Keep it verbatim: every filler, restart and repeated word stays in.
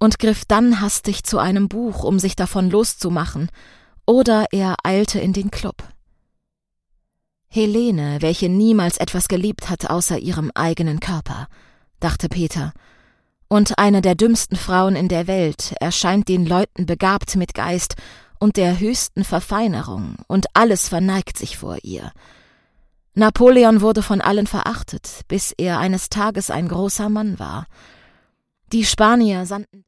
und griff dann hastig zu einem Buch, um sich davon loszumachen, oder er eilte in den Club. Helene, welche niemals etwas geliebt hat außer ihrem eigenen Körper, dachte Peter, und eine der dümmsten Frauen in der Welt erscheint den Leuten begabt mit Geist und der höchsten Verfeinerung, und alles verneigt sich vor ihr. Napoleon wurde von allen verachtet, bis er eines Tages ein großer Mann war. Die Spanier sandten